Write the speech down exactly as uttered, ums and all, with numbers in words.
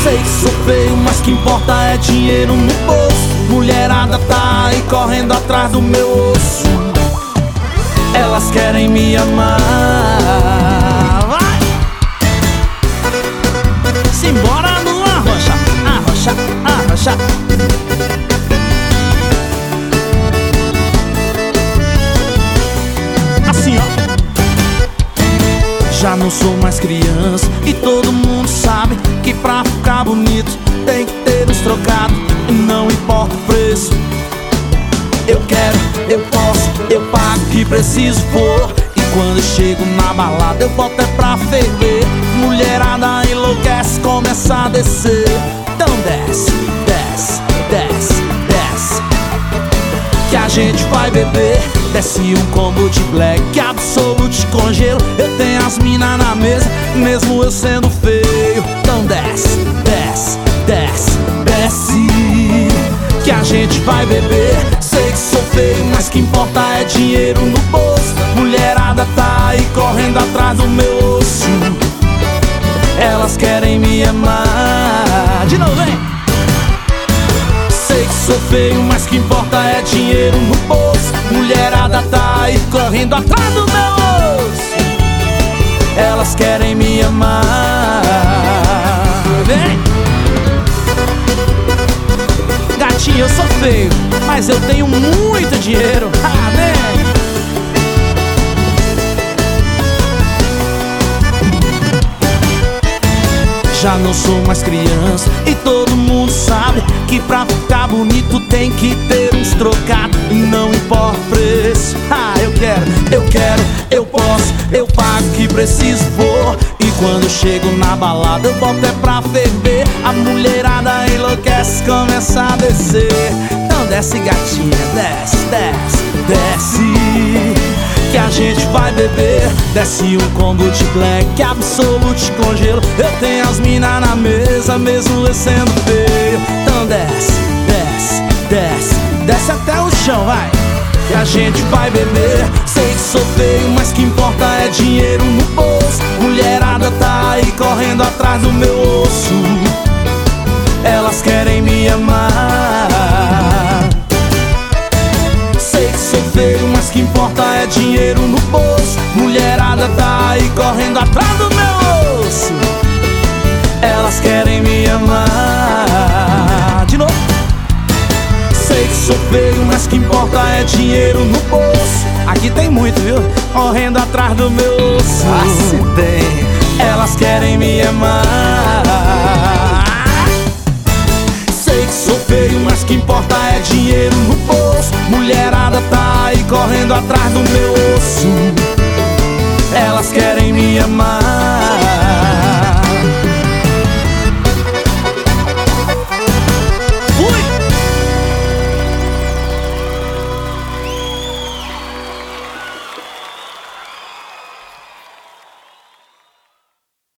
Sei que sou feio, mas que importa é dinheiro no bolso. Mulherada tá aí correndo atrás do meu osso. Elas querem me amar. Vai! Simbora no arrocha, arrocha, arrocha. Assim, ó. Já não sou mais criança e todo mundo sabe que pra ficar bonito tem que ter uns trocados. E não importa o preço, eu quero, eu posso, eu pago o que preciso for. E quando eu chego na balada eu boto é pra ferver. Mulherada enlouquece, começa a descer. Então desce, desce, desce, desce, que a gente vai beber. Desce um combo de black, absolute com gelo. Eu tenho as minas na mesa, mesmo eu sendo feio. Então desce, desce, desce, desce, que a gente vai beber. Sei que sou feio, mas que importa é dinheiro no bolso. Mulherada tá aí correndo atrás do meu osso. Elas querem me amar. De novo, vem! Sei que sou feio, mas que importa é dinheiro no bolso. Mulherada tá aí correndo atrás do meu osso. Elas querem me amar. Vem! Gatinho, eu sou feio, mas eu tenho muito dinheiro. Ah, vem! Já não sou mais criança e todo mundo sabe que pra ficar bonito tem que ter uns trocados. E não importa o preço, ah, eu quero, eu quero, eu posso, eu pago o que preciso for. E quando eu chego na balada eu boto é pra ferver. A mulherada enlouquece, começa a descer. Então desce, gatinha, desce, desce, desce, que a gente vai beber. Desce um combo de black, absolute com gelo. Eu tenho as minas na mesa, mesmo eu sendo feio. Então desce, desce, desce, desce até o chão, vai, que a gente vai beber. Sei que sou feio, mas que importa é dinheiro no bolso. Mulherada tá aí correndo atrás do meu osso. Elas querem me amar. Sei que sou feio, mas que importa é dinheiro no bolso. Mulherada tá aí correndo atrás do meu osso. Elas querem me amar. De novo. Sei que sou feio, mas que importa é dinheiro no bolso. Aqui tem muito, viu? Correndo atrás do meu osso. Ah, se tem. Elas querem me amar. Sei que sou feio, mas que importa é dinheiro no bolso. Mulherada tá aí correndo atrás do meu osso. Elas querem me amar.